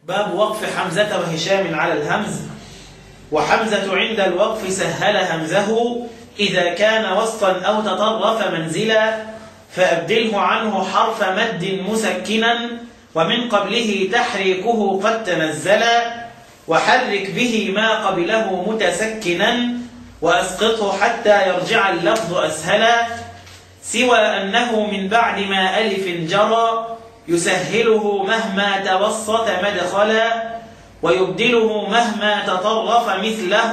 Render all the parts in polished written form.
باب وقف حمزة وهشام على الهمز. وحمزة عند الوقف سهل همزه إذا كان وسطا أو تطرف منزلا، فأبدله عنه حرف مد مسكنا، ومن قبله تحريكه قد تنزلا، وحرك به ما قبله متسكنا، وأسقطه حتى يرجع اللفظ أسهلا، سوى أنه من بعد ما ألف جرى يسهله مهما توسط مدخلا، ويبدله مهما تطرف مثله،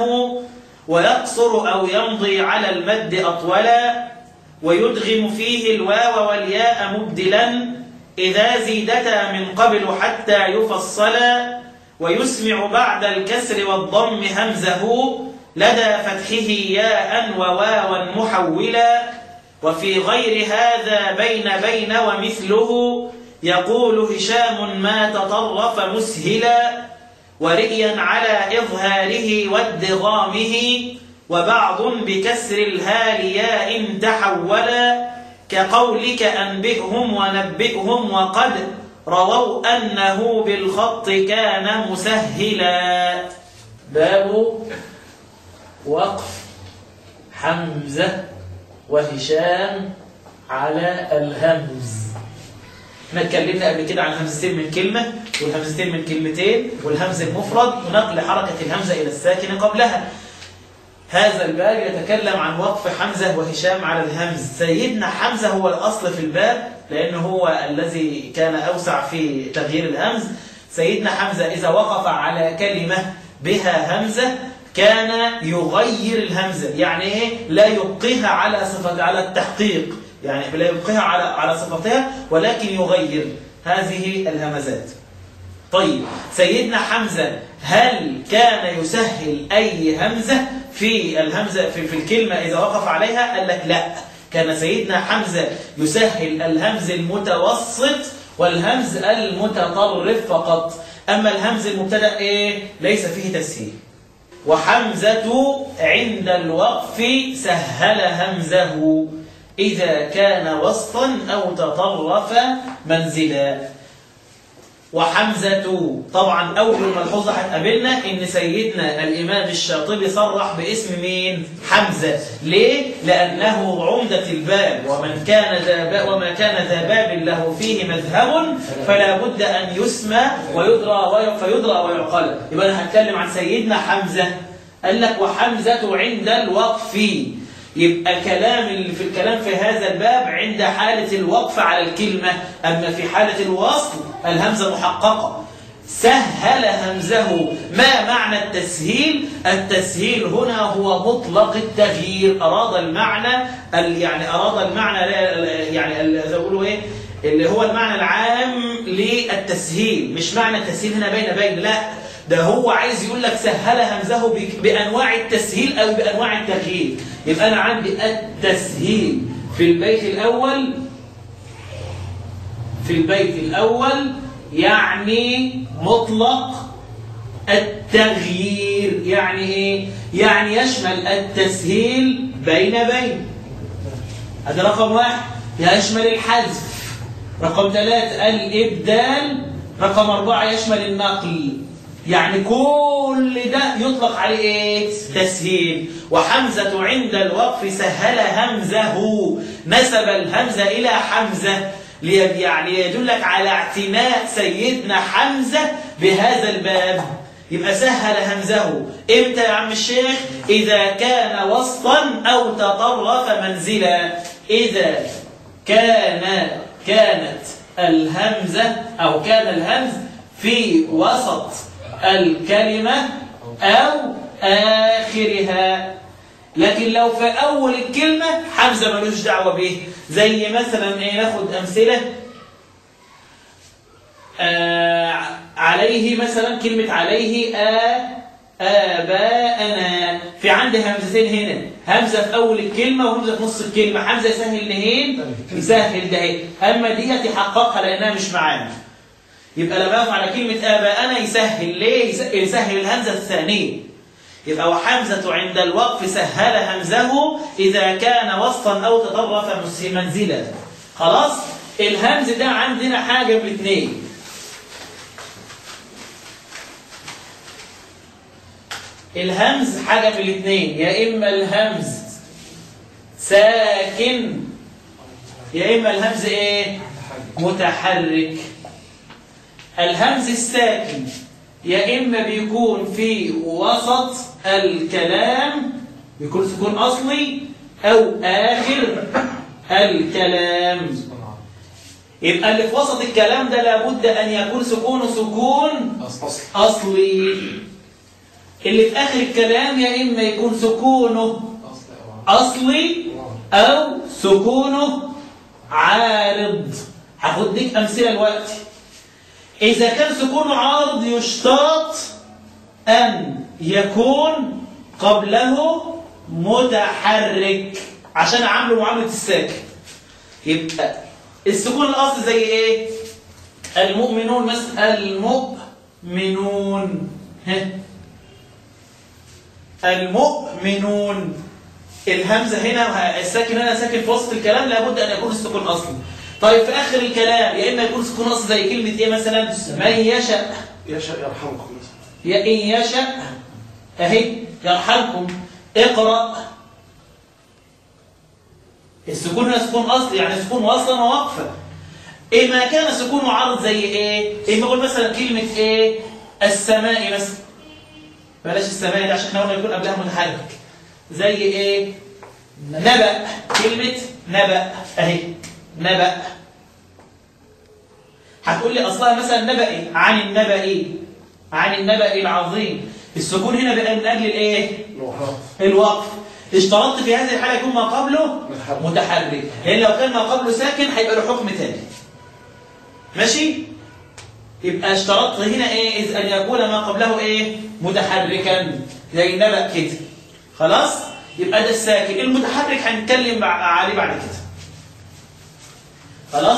ويقصر أو يمضي على المد أطولا، ويدغم فيه الواو والياء مبدلا إذا زيدتا من قبل حتى يفصلا، ويسمع بعد الكسر والضم همزه لدى فتحه ياء وواوا محولا، وفي غير هذا بين ومثله يقول هشام ما تطرف مسهلا، ورئيا على إظهاره وادغامه، وبعض بكسر الهال ياء تحولا، كقولك أنبئهم ونبئهم وقد رووا أنه بالخط كان مسهلا. باب وقف حمزة وهشام على الهمز. احنا اتكلمنا قبل كده عن همزتين من كلمة والهمزتين من كلمتين والهمز المفرد ونقل حركة الهمزة إلى الساكن قبلها. هذا الباب يتكلم عن وقف حمزة وهشام على الهمز. سيدنا حمزة هو الأصل في الباب لأنه هو الذي كان أوسع في تغيير الهمز. سيدنا حمزة إذا وقف على كلمة بها همزة كان يغير الهمزة، يعني إيه؟ لا يبقيها على صفة على التحقيق، يعني لا يبقيها على صفتها ولكن يغير هذه الهمزات. طيب سيدنا حمزة هل كان يسهل أي همزة في الهمزة في الكلمة إذا وقف عليها؟ قال لك لا، كان سيدنا حمزة يسهل الهمز المتوسط والهمز المتطرف فقط، أما الهمز المبتدأ إيه؟ ليس فيه تسهيل. وحمزة عند الوقف سهل همزه إذا كان وسطا أو تطرف منزلا. وحمزة طبعا أول ملحوظة هتقابلنا إن سيدنا الإمام الشاطبي صرح باسم مين؟ حمزة. ليه؟ لأنه عمدة الباب، وما كان ذا باب له فيه مذهب فلا بد أن يسمى فيدرى ويعقل. يبقى أنا هتكلم عن سيدنا حمزة. قال لك وحمزة عند الوقف، يبقى الكلام في هذا الباب عند حالة الوقف على الكلمة، أما في حالة الوصل الهمزة محققة. سهل همزه. ما معنى التسهيل؟ التسهيل هنا هو مطلق التغيير، أراد المعنى زي ما بيقولوا إيه، اللي هو المعنى العام للتسهيل، مش معنى التسهيل هنا بين لا، ده هو عايز يقول لك سهل همزه بأنواع التسهيل أو بأنواع التغيير. يبقى أنا عندي التسهيل في البيت الأول يعني مطلق التغيير. يعني إيه؟ يعني يشمل التسهيل بين هذا رقم 1. يشمل الحذف. رقم 3 الإبدال. رقم 4 يشمل النقل. يعني كل ده يطلق عليه ايه؟ تسهيل. وحمزة عند الوقف سهل همزه، نسب الهمزة إلى حمزة يعني يدلك على اعتناء سيدنا حمزة بهذا الباب. يبقى سهل همزه امتى يا عم الشيخ؟ إذا كان وسطا أو تطرف منزلا. إذا كانت الهمزة أو كان الهمز في وسط الكلمة أو آخرها، لكن لو في أول الكلمة حمزة ملوش دعوة به. زي مثلا ناخد أمثلة عليه، مثلا كلمة عليه آباءنا، في عندي همزتين هنا، همزة في أول الكلمة وهمزة في نص الكلمة. حمزة يسهل نهين يسهل ده، أما دي يحققها لأنها مش معانا. يبقى لما يقف على كلمة آباءنا يسهل. ليه؟ يسهل الهمزة الثانية. يبقى وحمزة عند الوقف سهل همزه إذا كان وسطا أو تطرف منزلا. خلاص؟ الهمز ده عندنا حاجة من الاثنين، الهمز حاجة من الاثنين، يا إما الهمز ساكن يا إما الهمز إيه؟ متحرك. الهمز الساكن يا إما بيكون في وسط الكلام بيكون سكون أصلي أو آخر الكلام. يبقى اللي في وسط الكلام ده لابد أن يكون سكونه سكون أصلي. اللي في آخر الكلام يا إما يكون سكونه أصلي أو سكونه عارض. هاخد لك أمثلة دلوقتي. إذا كان سكونه عارض يشترط أن يكون قبله متحرك عشان أعامله معاملة الساكن. يبقى السكون الأصل زي إيه؟ المؤمنون مثلا، المؤمنون، المؤمنون. الهمزة هنا الساكن هنا ساكن في وسط الكلام لابد أن يكون السكون أصلي. طيب في آخر الكلام يا إما يكون سكون أصلي زي كلمة إيه مثلا؟ من يشاء، يشاء يرحمكم مثلا، يا إن يشاء أهي يرحمكم، اقرأ. السكون هنا سكون أصلي يعني سكون وصلا ووقفا. إيه ما كان سكونه عرض زي إيه؟ إيه ما أقول مثلا كلمة إيه؟ السماء مثلا، بلاش السماء دي عشان احنا قلنا يكون قبلها متحرك. زي إيه؟ نبأ، كلمة نبأ أهي نبأ. هتقول لي أصلها مثلا نبأ إيه؟ عن النبأ إيه؟ عن النبأ العظيم. السكون هنا بقى من أجل الإيه؟ الوقف. اشترطت في هذه الحالة يكون ما قبله متحرك، لأن لو كان ما قبله ساكن هيبقى له حكم تاني. ماشي؟ يبقى اشترطت هنا إيه؟ إذ أن يكون ما قبله إيه؟ متحركا زي نبأ كده. خلاص؟ يبقى ده الساكن. المتحرك هنتكلم عليه بعد كده. خلاص؟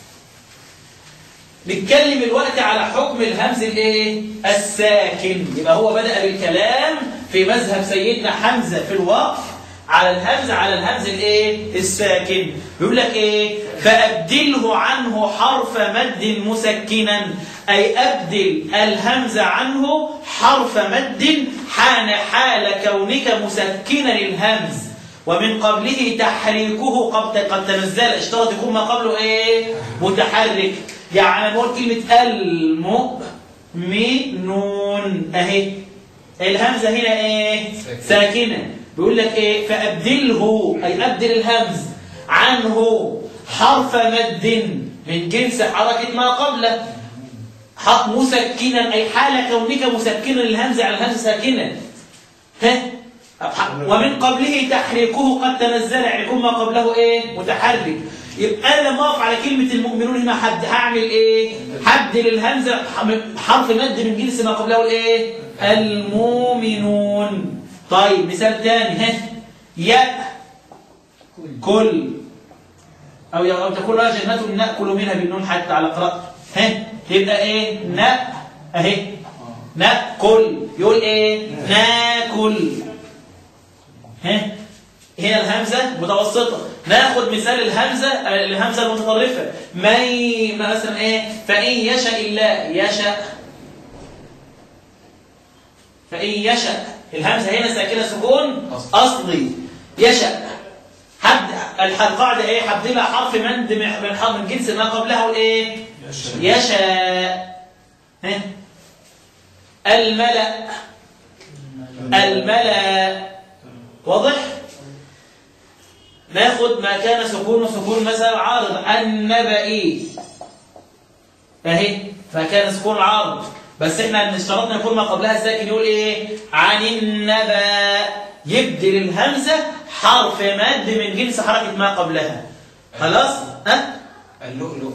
نتكلم الوقت على حكم الهمز الايه؟ الساكن. يبقى هو بدأ بالكلام في مذهب سيدنا حمزة في الوقف على الهمز الايه؟ الساكن. بيقول لك ايه؟ فأبدله عنه حرف مد مسكنا، أي أبدل الهمز عنه حرف مد حال كونك مسكنا للهمز، ومن قبله تحريكه قد تنزل. اشترط يكون ما قبله ايه؟ متحرك. يعني انا بقول كلمة المؤمنون اهي الهمزة هنا ايه؟ ساكنة. بيقول لك ايه؟ فأبدله أي أبدل الهمز عنه حرف مد من جنس حركة ما قبله مسكنا، أي حال كونك مسكنا للهمزة على الهمزة ساكنة. ومن قبله تحريكه قد تنزل، يعني يكون ما قبله ايه؟ متحرك. يبقى انا لما اقف على كلمه المؤمنون هنا هعمل ايه؟ هبدل الهمزه حرف مد من جنس ما قبله الايه؟ المؤمنون. طيب مثال ثاني، يأكل او تكون لها جنات ناكل منها بالنون حتى على قراءه. يبقى ايه؟ اهي ناكل. يقول ايه؟ ناكل. هنا الهمزة متوسطة. ناخد مثال الهمزة المتطرفة. مثلا ايه؟ فإن يشاء الله يشاء. فإن يشاء الهمزة هنا ساكنة سكون أصلي. يشاء القاعدة ايه؟ هبدلها حرف مد من جنس ما قبله الايه؟ يشاء. الملأ واضح؟ ناخد ما كان سكون مثلا عارض. النبئي اهي فكان سكون عارض، بس احنا اشترطنا يكون ما قبلها ساكن. يقول ايه؟ عن النبأ. يبدل الهمزة حرف مد من جنس حركة ما قبلها. خلاص؟ اللؤلؤ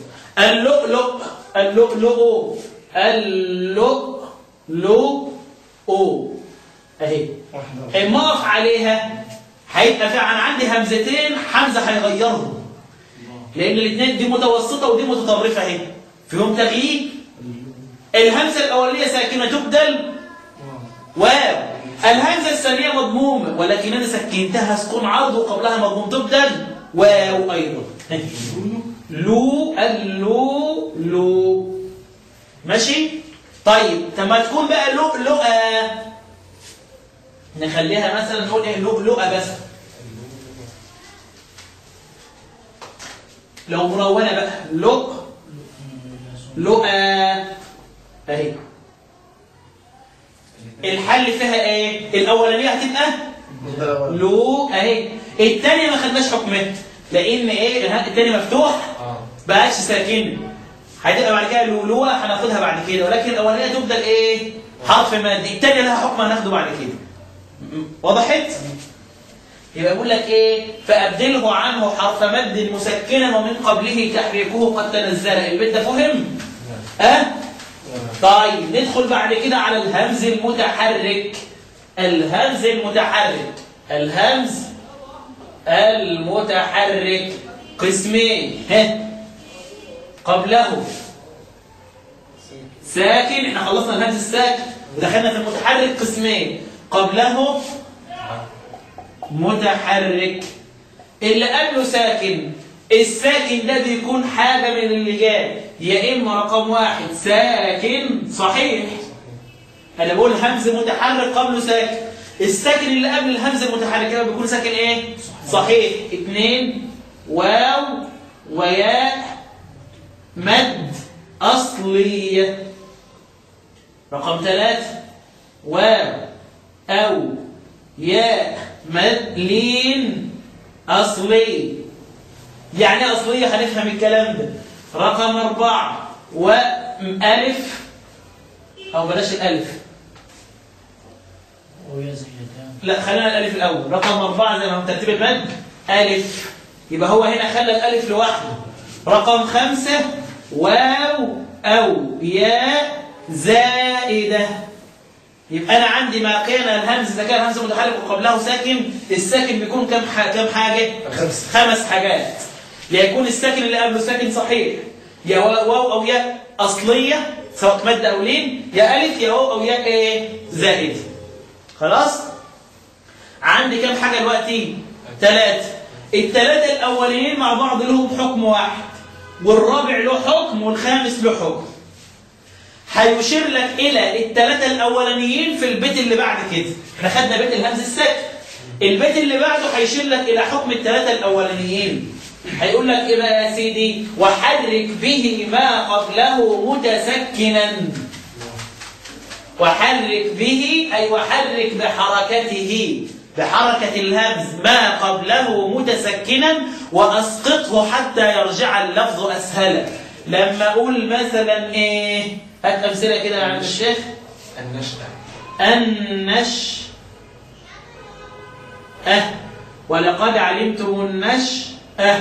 اهي اما اقف عليها هيبقى في عندي همزتين حمزه هيغيرهم، لان الاثنين دي متوسطه ودي متطرفه اهي فيهم تغيير. الهمزه الاوليه ساكنه تبدل واو، الهمزه الثانيه مضمومه ولكن انا سكنتها سكون عرض وقبلها مضموم تبدل واو ايضا. اللو ماشي. طيب لما تكون بقى لؤلؤة نخليها مثلا نقول ايه لؤلؤة بس. لو منونة بقى لؤلؤة اهي. الحل فيها ايه؟ الاولانيه هتبقى لو اهي. الثانيه ما خدناش حكمها لان ايه الثاني مفتوح بقاش ساكن، هتبقى بعد كده لؤلؤه هناخدها بعد كده، ولكن الاولانيه تفضل ايه حرف مادي، الثانيه لها حكم هناخده بعد كده. وضحت؟ يبقى بيقول لك ايه فابدله عنه حرف مد مسكنا ومن قبله تحريكه قد تنزل. البيت ده فهم؟ طيب ندخل بعد كده على الهمز المتحرك. الهمز المتحرك، الهمز المتحرك قسمين. قبله ساكن، احنا خلصنا الهمز الساكن ودخلنا في المتحرك قسمين. قبله متحرك، اللي قبله ساكن. الساكن ده بيكون حاجة من اللي جاي، يا إما رقم واحد ساكن صحيح، أنا بقول همز متحرك قبله ساكن، الساكن اللي قبل الهمز المتحرك كده بيكون ساكن إيه؟ صحيح. 2 واو وياء مد أصلية. رقم 3 واو أو ياء مد لين أصلي. يعني أصلية هنفهم الكلام ده. رقم 4 وألف أو بلاش الألف، لا خلينا الألف الأول. رقم 4 زي ما هو ترتيب المد ألف، يبقى هو هنا خلى الألف لوحده. رقم 5 واو أو ياء زائدة. يبقى أنا عندي ما كان الهمز إذا كان همز متحرك وقبله ساكن، الساكن بيكون كم حاجة؟ 5 حاجات. ليكون الساكن اللي قبله ساكن صحيح، يا واو أو ياء أصلية سواء مد أو لين، يا ألف يا واو أو ياء إيه زائد. خلاص؟ عندي كم حاجة دلوقتي؟ 3. الثلاثة الأولين مع بعض لهم حكم واحد، والرابع له حكم والخامس له حكم. هيشير لك إلى الثلاثة الأولانيين في البيت اللي بعد كده. احنا خدنا بيت الهمز الساكن، البيت اللي بعده هيشير لك إلى حكم الثلاثة الأولانيين. هيقول لك إيه بقى يا سيدي؟ وحرك به ما قبله متسكنا. وحرك به أي وحرك بحركته، بحركة الهمز ما قبله متسكنا، وأسقطه حتى يرجع اللفظ أسهلا. لما أقول مثلا إيه؟ هات أمثلة كده يا عم الشيخ. ولقد علمتم النشأة.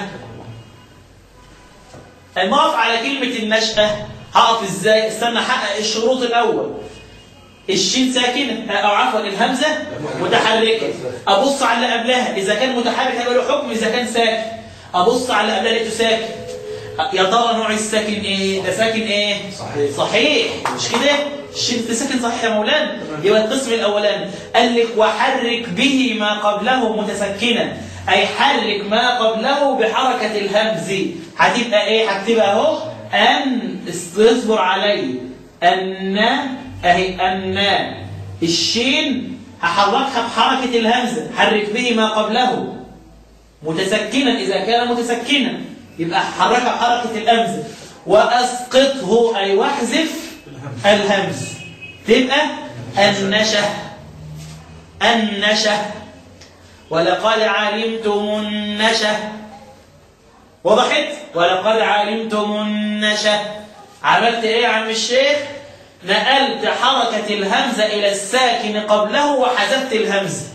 لما أقف على كلمة النشأة هقف إزاي؟ استنى أحقق الشروط الأول. الشين ساكنة أو عفوا الهمزة متحركة، أبص على اللي قبلها، إذا كان متحرك هيبقى له حكم، إذا كان ساكن أبص على اللي قبلها لقيته ساكن. يا ترى نوع الساكن إيه؟ ده ساكن إيه؟ صحيح مش كده؟ الشين ده ساكن صحيح يا مولانا. يبقى القسم الأولاني قال لك وحرك به ما قبله متسكنا، أي حرك ما قبله بحركة الهمز. هتبقى إيه؟ هتبقى أهو أن اصبر علي أن أهي أن الشين هحركها بحركة الهمزة. حرك به ما قبله متسكنا إذا كان متسكنا، يبقى حركها بحركة الهمزة. وأسقطه أي واحذف الهمز، تبقى النشأ. النشأ ولقد علمتم النشأ. وضحت؟ ولقد علمتم النشأ. عملت إيه يا عم الشيخ؟ نقلت حركة الهمزة إلى الساكن قبله وحذفت الهمزة.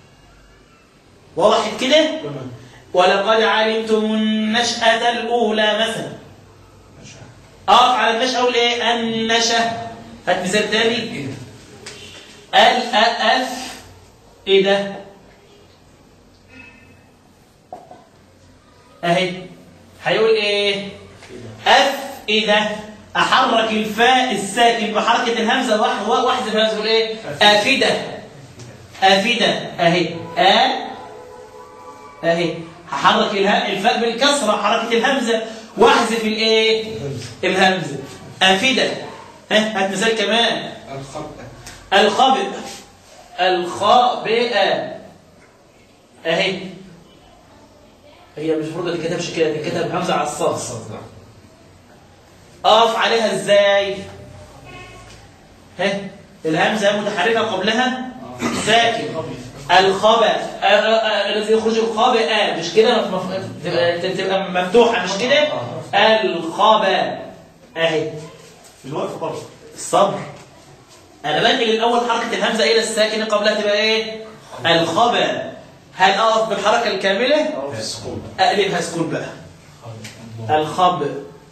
وضحت كده؟ ولقد علمتم النشأة الأولى مثلا. أقف على النشأة أقول إيه؟ النشأة. هات مثال تاني. الأف إذا أهي هيقول إيه؟ أف إذا. أحرك الفاء الساكن بحركة الهمزة واحذف الهمزة يقول إيه؟ أفدة. أفدة أهي أهي هحرك الفاء بالكسرة حركة الهمزة واحذف الإيه؟ الهمزة. أفدة. هات مثال كمان. الخبئ. الخابئة اهي. هي مش المفروض دي كتبش كده، دي كتب همزة على الصاد. اقف عليها ازاي؟ ها الهمزة متحركة قبلها ساكن. الخبأ الذي يخرج الخابئة مش كده، تبقى مفتوحة مش كده. الخبأ اهي. الوقف برضه الصبر. انا بنقل الاول حركة الهمزة الى الساكن قبلها تبقى ايه؟ الخبأ. هل اقف بالحركة الكاملة؟ اقلبها سكون بقى. الخبأ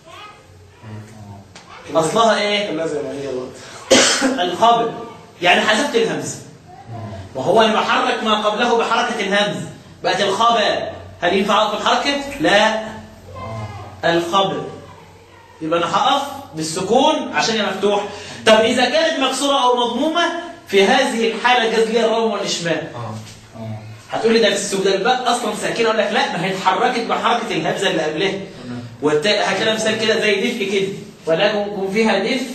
اصلها ايه؟ لا زي ما هي الوقت. الخبأ يعني حذفت الهمزة، وهو يحرك ما قبله بحركة الهمز بقت الخبأ. هل ينفع اقف بالحركة؟ لا. الخبأ يبقى انا هقف بالسكون عشان هي مفتوح. طب اذا كانت مكسورة او مضمومة في هذه الحالة جاز ليها الروم والاشمام. هتقول لي ده السكون الباء اصلا ساكنه، اقول لك لا، ما هي اتحركت بحركة الهمزة اللي قبلها. هكذا مثال كده زي دفء كده، ولكم فيها دفء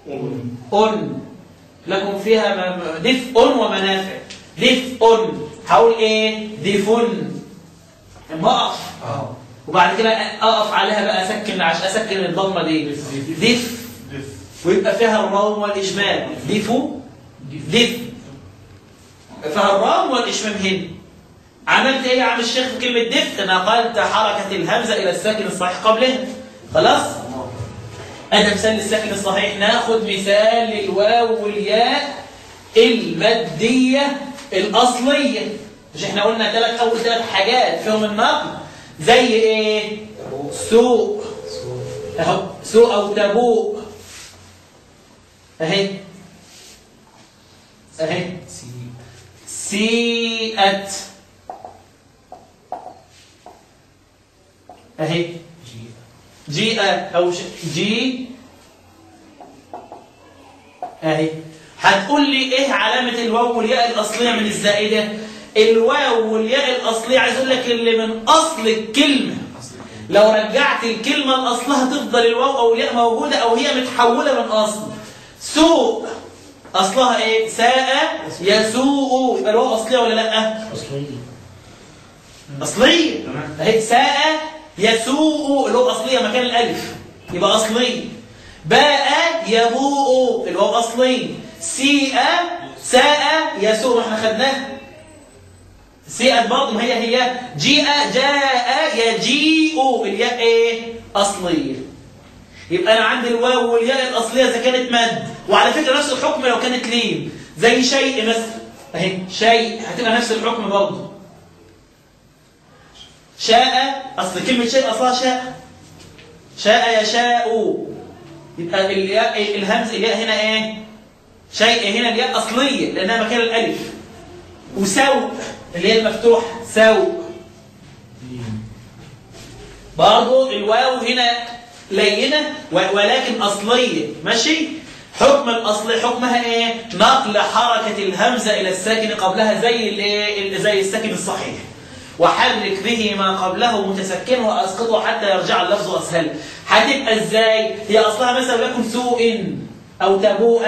لكم فيها دفء ومنافع. دفء هقول ايه؟ دفن. اما اقف وبعد كده اقف عليها بقى اسكن عشان اسكن الضمه دي. دف ويبقى فيها الروم والاشمام. دفو دف فيها الروم والاشمام. هنا عملت ايه يا عم الشيخ في كلمه دف؟ نقلت حركه الهمزه الى الساكن الصحيح قبلها. خلاص أنا مثال للساكن الصحيح. ناخد مثال للواو والياء المادية الأصلية. مش احنا قلنا أول ثلاث حاجات فيهم النقل زي ايه؟ سوء اهو، سوء أو تبوء اهي اهي. سيئت اهي. جيء أو جي اهي. هتقول لي ايه علامة الواو والياء الأصلية من الزائدة؟ الواو والياء الأصلية عايز اقول لك اللي من أصل الكلمة. لو رجعت الكلمة لأصلها تفضل الواو أو الياء موجودة أو هي متحولة من أصل. سوء أصلها ايه؟ ساء يسوء، يبقى الواو أصلية ولا لا؟ أصلية اهي. ساء يسوء اللي هو أصلية مكان الألف يبقى أصلي. باء يبوء اللي هو أصلي. سيء ساء يسوء ما احنا خدناه. سيئت برضه ما هي. جيء جاء يجيء الياء ايه؟ أصلية. يبقى أنا عندي الواو والياء الأصلية إذا كانت مد، وعلى فكرة نفس الحكم لو كانت لين زي شيء مثلا اهي. شيء هتبقى نفس الحكم برضه. شاء أصل كلمة شيء أصلها شاء. شاء يشاء يبقى الياء الهمز الياء هنا ايه؟ شيء هنا الياء أصلية لأنها مكان الألف. وسوء اللي هي المفتوح سوء برضو الواو هنا لينة ولكن أصلية. ماشي. حكم الأصل حكمها ايه؟ نقل حركة الهمزة إلى الساكن قبلها زي الساكن الصحيح. وحرك به ما قبله متسكن وأسقطه حتى يرجع اللفظ أسهل. هتبقى ازاي؟ هي أصلها مثلا لكم سوء أو تبوء.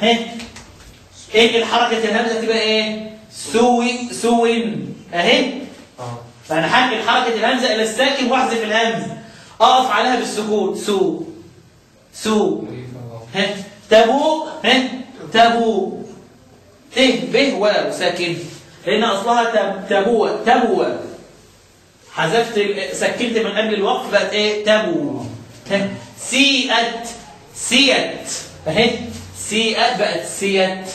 ايه حركة الهمزة تبقى ايه؟ سوء اهي. فأنا هنقل حركة الهمزة إلى الساكن واحذف الهمزة، أقف عليها بالسكون. سوء تبوء تبوء. به واو ساكن لأن أصلها تبوء. حذفت سكنت من قبل الوقف بقت ايه؟ تبو. سيئت اهي. سيئت بقت سيئت.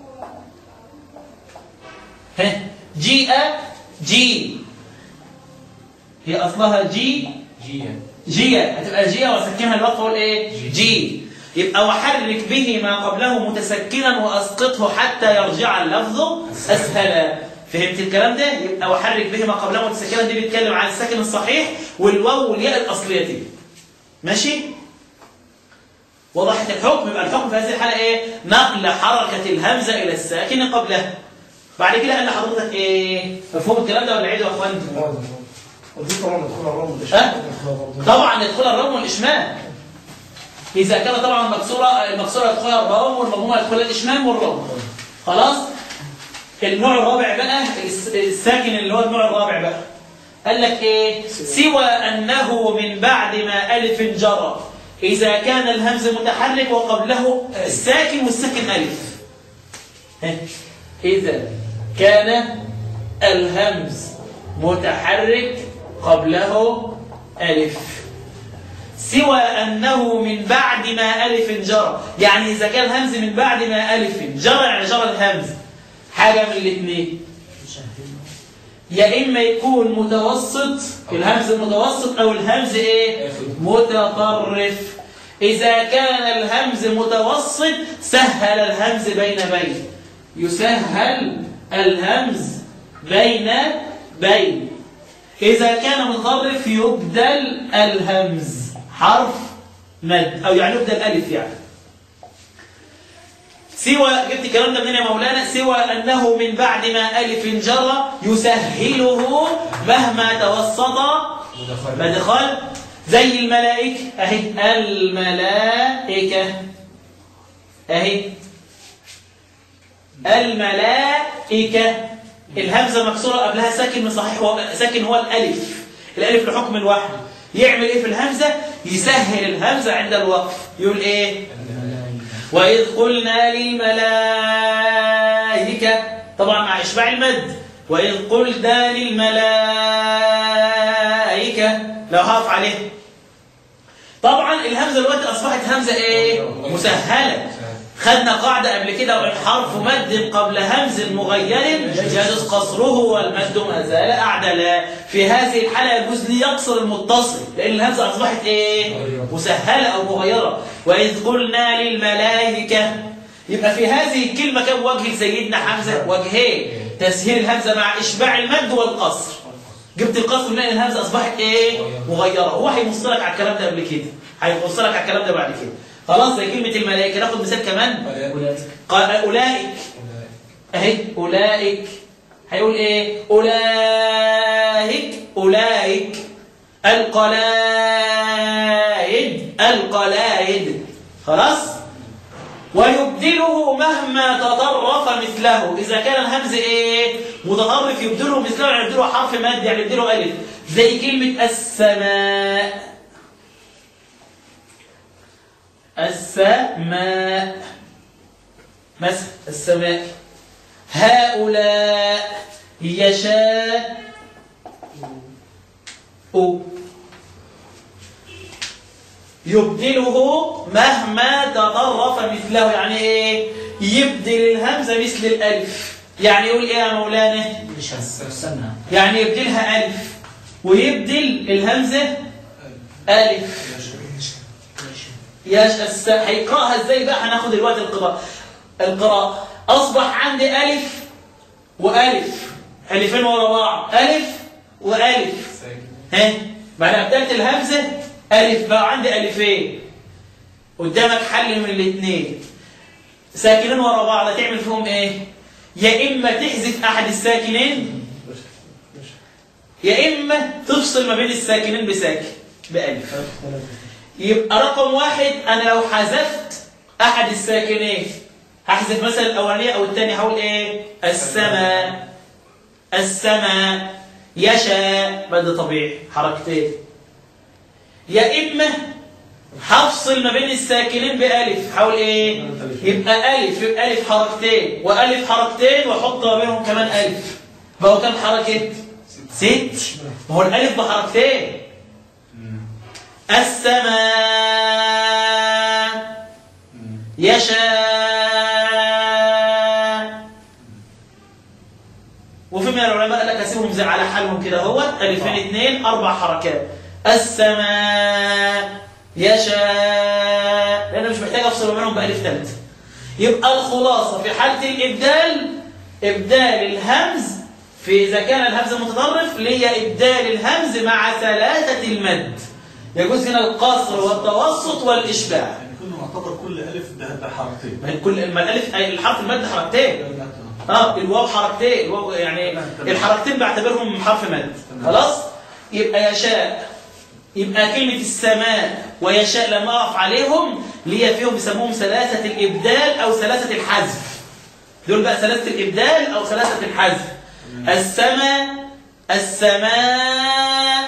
جيء جي هي أصلها جيا هتبقى جيا وسكنها الوقف اقول ايه؟ جي. يبقى وحرك به ما قبله متسكنا وأسقطه حتى يرجع اللفظ أسهلا. فهمت الكلام ده؟ يبقى وحرك به ما قبله متسكنا دي بيتكلم عن الساكن الصحيح والواو والياء الأصلية دي. ماشي؟ وضحت الحكم. يبقى الحكم في هذه الحالة ايه؟ نقل حركة الهمزة إلى الساكن قبله. بعد كده قال لحضرتك ايه؟ مفهوم الكلام ده ولا عيده يا اخوان؟ طبعا يدخل الروم والإشمام. إذا كان طبعا المكسورة يدخلها الروم والمضمومة يدخلها الإشمام والروم. خلاص؟ النوع الرابع بقى الساكن اللي هو النوع الرابع بقى قال لك ايه؟ سوى انه من بعد ما الف جرى اذا كان الهمز متحرك وقبله الساكن والساكن الف. إذا كان الهمز متحرك قبله ألف. سوى أنه من بعد ما ألف جرى، يعني إذا كان الهمز من بعد ما ألف جرى يعني جرى الهمز حاجة من الاثنين، يا إما يكون متوسط الهمز متوسط أو الهمز إيه؟ متطرف. إذا كان الهمز متوسط سهل الهمز بين بين، يسهل الهمز بين بين. إذا كان متطرف يبدل الهمز حرف مد، أو يعني يبدل ألف يعني. سوى جبت الكلام ده منين يا مولانا؟ سوى أنه من بعد ما ألف جرى يسهله مهما توسط مدخل، زي الملائكة أهي، الملائكة أهي، الملائكة الهمزة مكسورة قبلها ساكن صحيح، ساكن هو الألف، الألف لحكم الوحد. يعمل إيه في الهمزة؟ يسهل الهمزة عند الوقف. يقول إيه؟ وإذ قلنا للملائكة، طبعا مع إشباع المد، وإذ قلنا للملائكة لو هقف عليه. طبعا الهمزة دلوقتي أصبحت همزة إيه؟ مسهلة. خدنا قاعدة قبل كده، وإن حرف مد قبل همز مغير يجوز قصره والمد ما زال أعدلا. في هذه الحالة يجوز لي يقصر المتصل لأن الهمزة أصبحت إيه؟ مسهلة أو مغيرة. وإذ قلنا للملائكة، يبقى في هذه الكلمة كم وجه لسيدنا حمزة؟ وجهين، تسهيل الهمزة مع إشباع المد والقصر. جبت القصر من الهمزة أصبحت إيه؟ مغيرة. هو هيوصلك على الكلام ده قبل كده، هيوصلك على الكلام ده بعد كده. خلاص زي كلمة الملائكة. ناخد مثال كمان، أولئك أهي، أولئك هيقول إيه؟ أولئك أولئك. القلائد القلائد. خلاص. ويبدله مهما تطرف مثله، إذا كان الهمز إيه؟ متطرف يبدله مثله، يعني يبدله حرف مد، يعني يبدله ألف، زي كلمة السماء السماء مثلا، السماء. هؤلاء يشاء يبدله مهما تطرف مثله، يعني ايه؟ يبدل الهمزة مثل الألف. يعني يقول ايه يا مولانا؟ يعني يبدلها ألف ويبدل الهمزة ألف. هيقرأها ازاي بقى؟ هناخد الوقت القراءة. أصبح عندي ألف وألف، ألفين ورا بعض، ألف وألف. ها بعد أبدلت الهمزة ألف، بقى عندي ألفين. قدامك حل من الاثنين، ساكنين ورا بعض، تعمل فيهم إيه؟ يا إما تحذف أحد الساكنين، يا إما تفصل ما بين الساكنين بساكن بألف. يبقى رقم واحد، أنا لو حذفت أحد الساكنين هحذف مثلا الأولانية أو الثانية، هقول إيه؟ السماء السماء. يشاء مد طبيعي حركتين. يا إما هفصل ما بين الساكنين بألف، هقول إيه؟ يبقى ألف، يبقى ألف حركتين وألف حركتين وأحط ما بينهم كمان ألف، بقوا كام حركة؟ 6. ما هو الألف بحركتين. السماء يشاء. وفي من العلماء قال لك اسيبهم زي على حالهم كده، هو ألفين 2 4 حركات. السماء يشاء، لأن مش محتاج أفصل بينهم بألف ثالثة. يبقى الخلاصة في حالة الإبدال، إبدال الهمز في إذا كان الهمز متطرف ليه إبدال الهمز مع ثلاثة المد. يجوز هنا القصر والتوسط والإشباع. يعني كله معتبر كل ألف ده حركتين. ما كل الألف الحرف المد حركتين. الواو حركتين، الواو يعني الحركتين بعتبرهم حرف مد. خلاص. يبقى يشاء، يبقى كلمة السماء ويشاء لما أقف عليهم ليه فيهم بيسموهم ثلاثة الإبدال أو ثلاثة الحذف. دول بقى ثلاثة الإبدال أو ثلاثة الحذف. السماء، السماء،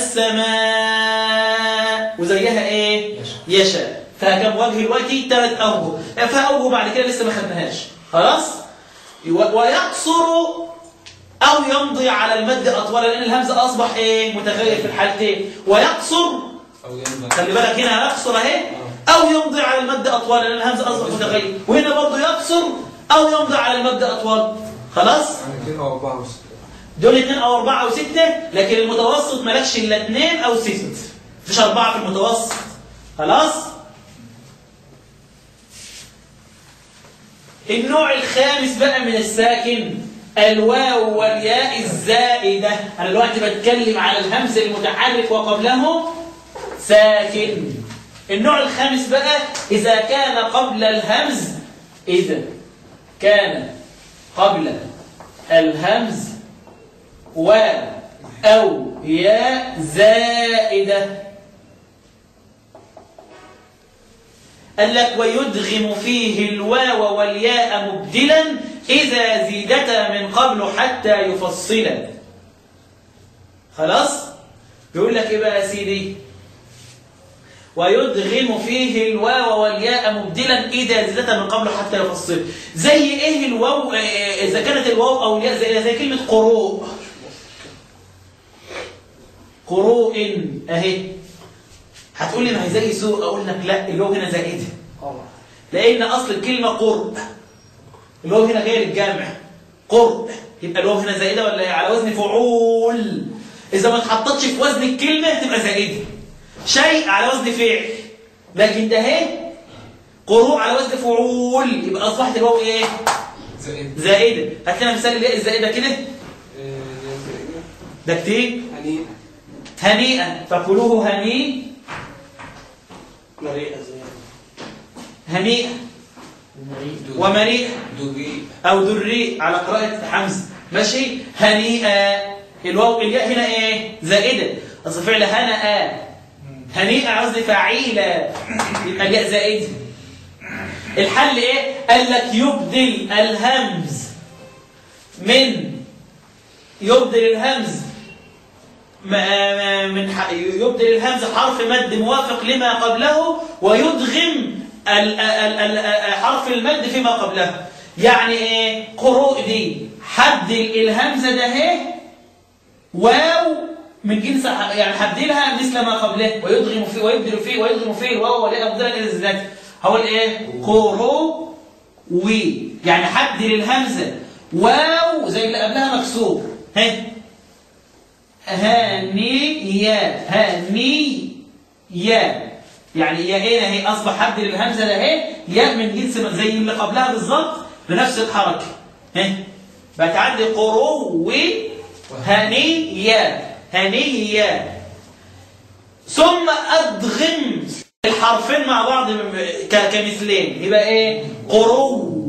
السماء، وزيها إيه؟ يشاء. فكم وجه دلوقتي؟ 3 أوجه. فيها أوجه بعد كده لسه ما خدناهاش. خلاص؟ ويقصر أو يمضي على المد أطول، لأن الهمزة أصبح إيه؟ متغير في الحالتين. ويقصر، خلي بالك هنا يقصر أهي، أو يمضي على المد أطول، لأن الهمزة أصبح متغير. وهنا برضه يقصر أو يمضي على المد أطول. خلاص؟ يعني 2 أو 4 و6. دول 2 أو 4 أو 6، لكن المتوسط مالكش إلا 2 أو 6. مفيش 4 في المتوسط. خلاص؟ النوع الخامس بقى من الساكن الواو والياء الزائدة. أنا دلوقتي بتكلم على الهمز المتحرك وقبله ساكن. النوع الخامس بقى إذا كان قبل الهمز، إذا كان قبل الهمز واو أو ياء زائدة. قال لك ويدغم فيه الواو والياء مبدلا إذا زيدتا من قبل حتى يفصلا. خلاص؟ بيقول لك إيه بقى يا سيدي؟ ويدغم فيه الواو والياء مبدلا إذا زيدتا من قبل حتى يفصلا. زي إيه الواو؟ إذا كانت الواو أو الياء زي كلمة قروء. قروء أهي. هتقول لي ما هي زي سوء، أقول لك لا، الواو هنا زائدة. لأن أصل الكلمة قرء، الواو هنا غير الجامع قرء، يبقى الواو هنا زائدة ولا على وزن فعول. إذا ما اتحطتش في وزن الكلمة تبقى زائدة. شيء على وزن فعل، لكن ده اهي قروء على وزن فعول، يبقى أصبحت الواو إيه؟ زائدة. هات لنا مثال الياء الزائدة كده. ده كتير. هنيئا، فكلوه هنيئا. هنيئا ومريئا أو دريء على قراءة حمزة. ماشي؟ هنيئا. الواو الياء هنا إيه؟ زائدة. أصل فعل هنأ. هنيئا على وزن فعيلة، يبقى الياء زائدة. الحل إيه؟ قال لك يبدل الهمز يبدل الهمز حرف مد موافق لما قبله، ويدغم حرف المد فيما قبله. يعني ايه؟ قروء دي حد الهمزه ده اهي واو من جنس، يعني حدلها مثل ما قبله، ويدغم فيه ويبدل فيه ويدغم فيه الواو والياء مبدلا الى الزيادة. هو الايه؟ قروء، يعني حد الهمزه واو زي اللي قبلها مكسور. هانيات، هانيات، يعني ياء هي اصبح حد للهمزه ده اهي ياء من جنس زي اللي قبلها بالظبط بنفس الحركه. بتعدي قرو هنيات، هنيات. ثم ادغم الحرفين مع بعض كمثلين، يبقى ايه؟ قرو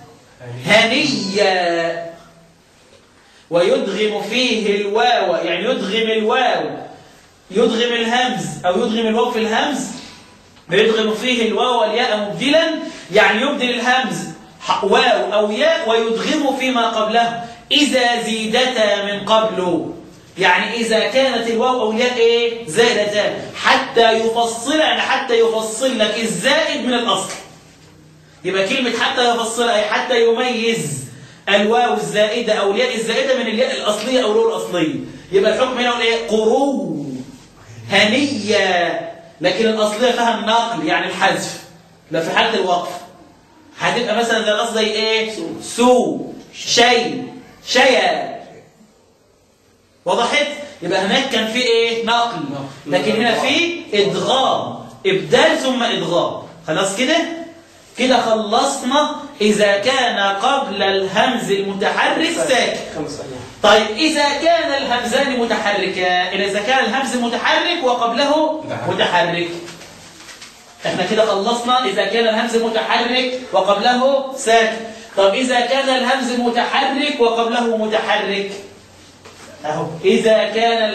هنية. ويدغم فيه الواو، يعني يدغم الواو، يدغم الهمز أو يدغم الواو في الهمز، ويدغم فيه الواو والياء مبدلا، يعني يبدل الهمز واو أو ياء ويدغم فيما قبله إذا زيدتا من قبله. يعني إذا كانت الواو أو الياء إيه؟ زادتان حتى يفصل، يعني حتى يفصل لك الزائد من الأصل. يبقى كلمة حتى يفصل أي حتى يميز الواو الزائدة أو الياء الزائدة من الياء الأصلية أو الواو الأصلية. يبقى الحكم هنا إيه؟ قرو هنية، لكن الأصلية فيها النقل يعني الحذف. لا في حالة الوقف هتبقى مثلا زي الأصل زي إيه؟ سو، شيء، شيا. وضحت؟ يبقى هناك كان في إيه؟ نقل، لكن هنا في إدغام، إبدال ثم إدغام. خلاص كده؟ كده خلصنا إذا كان قبل الهمز المتحرك ساكن. طيب إذا كان الهمزان متحركان، إذا كان الهمز متحرك وقبله متحرك، احنا كده خلصنا إذا كان الهمز متحرك وقبله ساكن. طب إذا كان الهمز متحرك وقبله متحرك، أهو إذا كان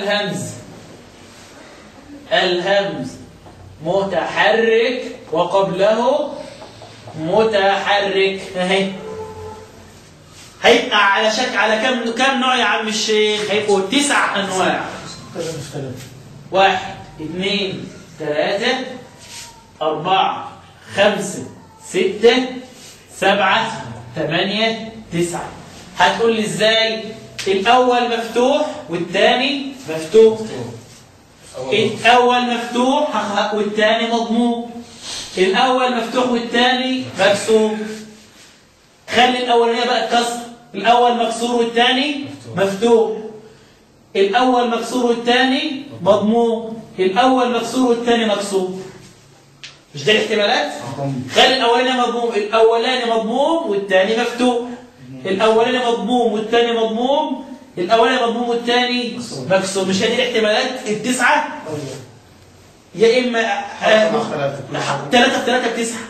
الهمز متحرك وقبله متحرك، اهي هيبقى على على كم نوع يا عم الشيخ؟ هيبقوا 9 أنواع. 1 2 3 4 5 6 7 8 9. هتقول لي ازاي؟ الأول مفتوح والثاني مفتوح. الأول مفتوح والثاني مضموم. الأول مفتوح والثاني مكسور. خلي الأولانية بقى كسر. الأول مكسور والثاني مفتوح. الأول مكسور والثاني مضموم. الأول مكسور والثاني مكسور. مش ده الاحتمالات؟ خلي الأولاني مضموم. الأولاني مضموم والثاني مفتوح. الأولاني مضموم والثاني مضموم. الأولاني مضموم والثاني مكسور. مش هذه الاحتمالات 9؟ يا إما 3 في 3 ب9.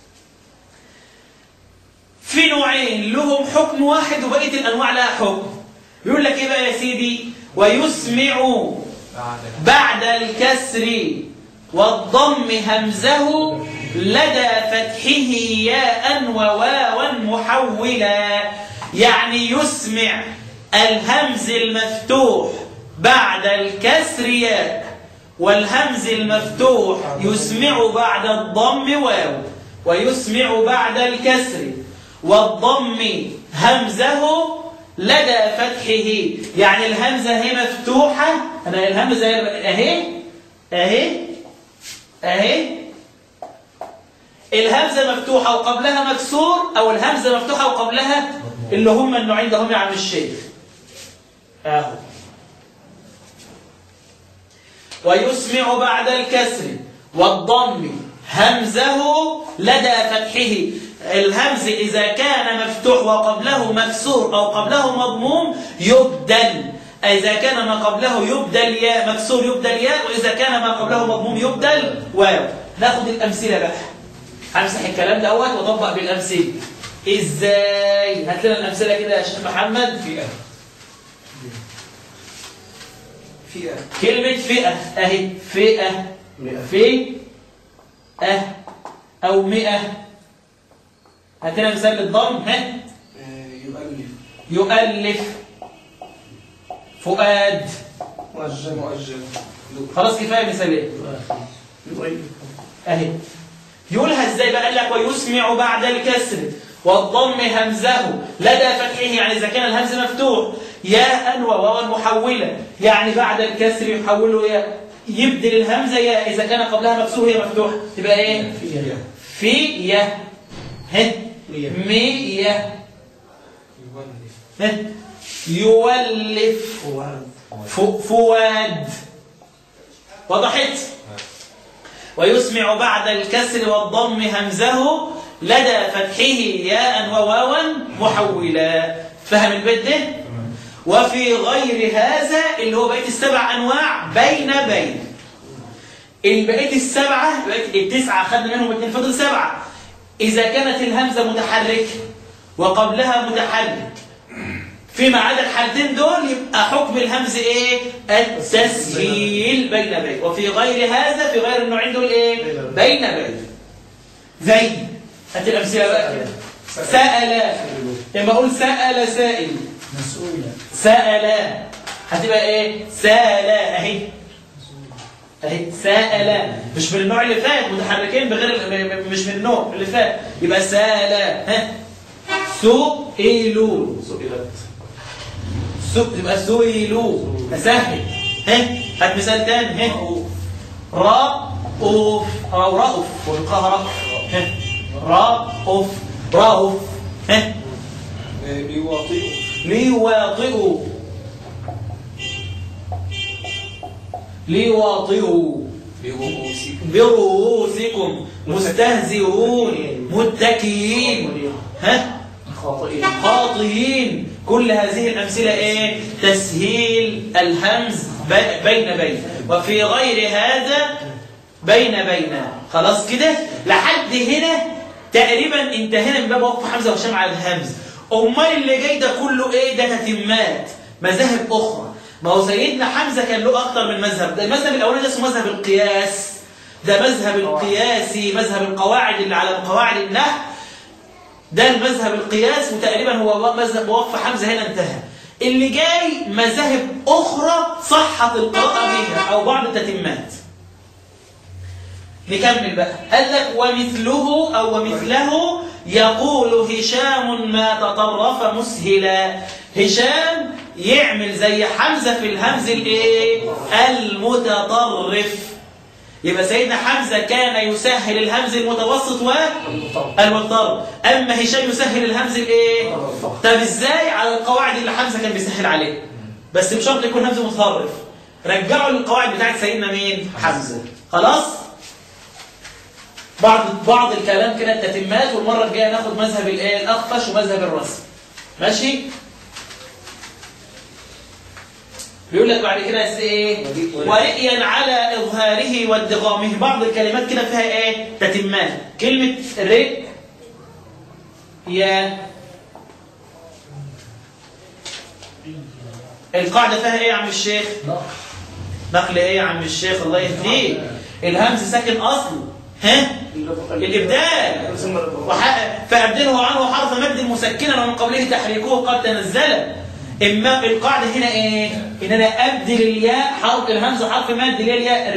في نوعين لهم حكم واحد وبقية الأنواع لها حكم. بيقول لك إيه بقى يا سيدي؟ ويسمع بعد الكسر والضم همزه لدى فتحه ياء وواوا محولا. يعني يسمع الهمز المفتوح بعد الكسر ياء، والهمز المفتوح يسمع بعد الضم واو، ويسمع بعد الكسر والضم همزه لدى فتحه. يعني الهمزة هي مفتوحة. أنا الهمزة أهي أهي أهي. الهمزة مفتوحة وقبلها مكسور، أو الهمزة مفتوحة وقبلها اللي هم النوعين ده هم يا عم الشيخ. أهو. ويسمع بعد الكسر والضم همزه لدى فتحه. الهمز إذا كان مفتوح وقبله مكسور أو قبله مضموم يبدل. إذا كان ما قبله يبدل ياء مكسور يبدل ياء، وإذا كان ما قبله مضموم يبدل واو. ناخد الأمثلة بقى. همسح الكلام دوت وأطبق بالأمثلة. إزاي؟ هات لنا الأمثلة كده يا شيخ محمد. فئة. كلمة فئة أهي. فئة فئة أو 100. هات لنا مثال للضم. ها؟ يؤلف. فؤاد. مؤجل. خلاص كفاية مثالين أهي. يقولها إزاي بقى؟ قال لك ويسمع بعد الكسر والضم همزه لدى فتحه. يعني إذا كان الهمز مفتوح ياء وواوا محولة، يعني بعد الكسر يحوله ياء، يبدل الهمزة ياء. إذا كان قبلها مكسور هي مفتوحة تبقى إيه؟ فية. ها؟ مية. يولف. فؤاد. وضحت؟ ويسمع بعد الكسر والضم همزه لدى فتحه ياء وواوا محولا. فهم البيت ده؟ وفي غير هذا اللي هو بقية ال7 أنواع بين البقية ال7 ال9 أخذنا منهم 2 فضل 7. إذا كانت الهمزة متحركة وقبلها متحرك فيما عدا الحالتين دول يبقى حكم الهمز ايه؟ التسهيل بين. وفي غير هذا في غير النوعين دول ايه؟ بين. زي هات الامثله بقى كده. سأل. لما اقول سأل سائل سأل هتبقى ايه؟ سأل اهي اهي. سأل مش من النوع اللي فات متحركين بغير مش من النوع اللي فات يبقى سأل. ها؟ سئلوا. تبقى سئلوا. سهل. ها؟ هات مثال تاني. ها؟ رأوف او رأوف ونقراها رأوف. ها؟ رأوف. رأوف. ها؟ ليواطئوا. ليواطئوا. برؤوسكم. مستهزئون. متكئين. ها؟ خاطئين. كل هذه الأمثلة إيه؟ تسهيل الهمز بين. وفي غير هذا بين. خلاص كده لحد هنا تقريبا انتهينا من باب وقف حمزة وهشام على الهمز. أمال اللي جاي ده كله إيه؟ ده تتمات مذاهب أخرى. ما هو سيدنا حمزة كان له أكتر من مذهب. ده المذهب الأولاني ده اسمه مذهب القياس. ده مذهب القياسي، مذهب القواعد اللي على قواعد النحو. ده المذهب القياس، وتقريبا هو مذهب وقف حمزة هنا انتهى. اللي جاي مذاهب أخرى صحت القراءة بها أو بعض التتمات. نكمل بقى. قال لك ومثله أو ومثله يقول هشام ما تطرف مسهلا. هشام يعمل زي حمزة في الهمز الايه؟ المتطرف. يبقى سيدنا حمزة كان يسهل الهمز المتوسط والمضطرب، أما هشام يسهل الهمز الايه؟ طب ازاي؟ على القواعد اللي حمزة كان بيسهل عليه، بس بشرط يكون همز متطرف. رجعوا للقواعد بتاعت سيدنا مين؟ حمزة. خلاص؟ بعض الكلام كده التتمات، والمرة الجاية ناخد مذهب الايه؟ الأخفش ومذهب الرسم. ماشي؟ بيقول لك بعد كده ايه؟ ورئيا على إظهاره وادغامه. بعض الكلمات كده فيها ايه؟ تتمات. كلمة رئ يا القاعدة فيها ايه يا عم الشيخ؟ نقل ايه يا عم الشيخ؟ الله يهديك. الهمز ساكن أصله، ها؟ الإبدال، فأبدله عنه حرف مد مسكنا ومن قبله تحريكه قد تنزل. إما القاعدة هنا إيه؟ إن أنا أبدل الياء حرف الهمزة حرف مد اللي هي الياء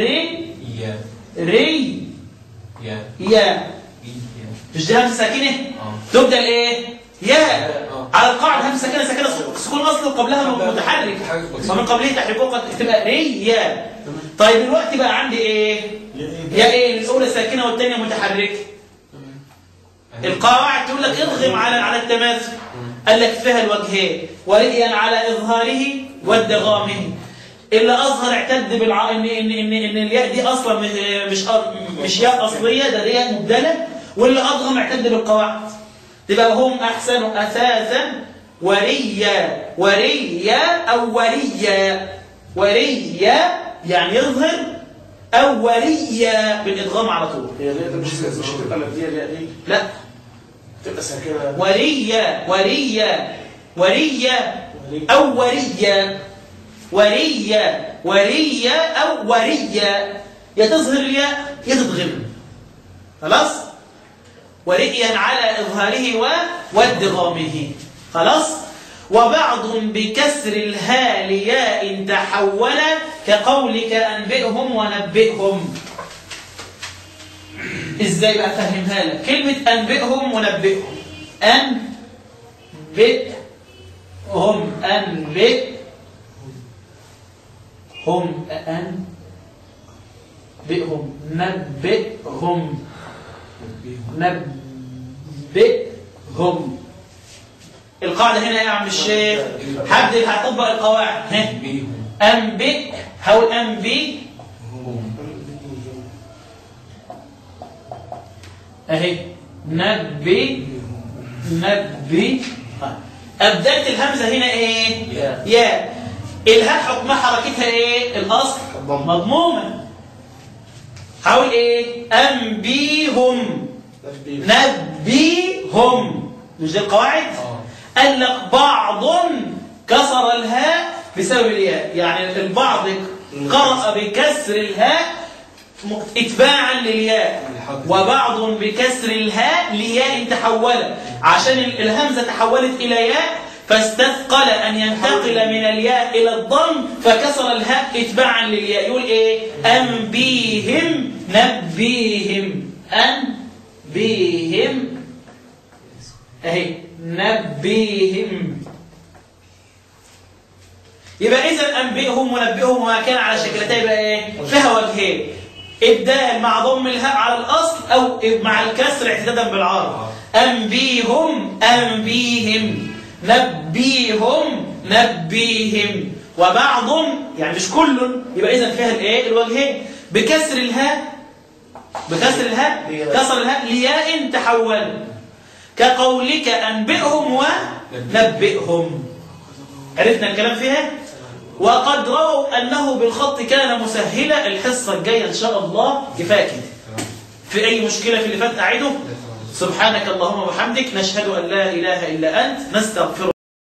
ري يا مش دي همزة ساكنة؟ تبدل إيه؟ ياء. على القاعدة همزة ساكنة سكون أصل قبلها متحرك ومن قبله تحريكه قد تبقى ري يا. طيب الوقت بقى عندي إيه؟ يا إيه؟ الأولى ساكنة والثانية متحركة. القواعد تقول لك اضغم على التماثل. قال لك فيها الوجهين ورئيا على إظهاره وادغامه. اللي أظهر اعتد إن الياء دي أصلا مش ياء أصلية، ده ياء مبدلة. واللي أضغم اعتد بالقواعد. تبقى هم أحسن أساسا وريا أو وريا يعني يظهر أو وريا بالإدغام على طول. هي دي مش هتبقى مبدية دي؟ لا، تبقى ساكنة. وريا أو وريا أو وريا، يا تظهر الياء يا تدغم. خلاص؟ ورئيا على إظهاره وادغامه. خلاص؟ وبعض بكسر الهاء لياء تحول كقولك أنبئهم ونبئهم. إزاي بقى أفهمها لك؟ كلمة أنبئهم ونبئهم، أنبئهم نبئهم. القاعدة هنا يا عم الشيخ، حد اللي هيطبق القواعد. أنبئ، حاول أنبئ أهي نبي. أبدلت الهمزة هنا إيه؟ يا. الهاء حكمها حركتها إيه؟ الأصل مضمومة. حاول إيه؟ أنبيهم نبيهم. مش دي القواعد؟ قال لك بعض كسر الهاء بسبب الياء، يعني البعض قرأ بكسر الهاء اتباعا للياء، وبعض بكسر الهاء لياء تحولت، عشان الهمزة تحولت إلى ياء فاستثقل أن ينتقل من الياء إلى الضم فكسر الهاء اتباعا للياء. يقول إيه؟ أنبيهم نبيهم. أنبيهم أهي نبيهم. يبقى إذا أنبئهم ونبئهم وما كان على شكلتين يبقى إيه؟ فيها وجهين، إبدال مع ضم الهاء على الأصل أو مع الكسر اعتدادا بالعرض. أنبيهم نبيهم. وبعض يعني مش كل، يبقى إذا فيها الإيه؟ الوجهين. بكسر الهاء كسر الهاء لياء تحول كقولك أنبئهم ونبئهم. عرفنا الكلام فيها؟ وقد رأوا أنه بالخط كان مسهلا. الحصة الجاية إن شاء الله كفاية كده. في أي مشكلة في اللي فات أعيده. سبحانك اللهم وبحمدك، نشهد أن لا إله إلا أنت، نستغفرك.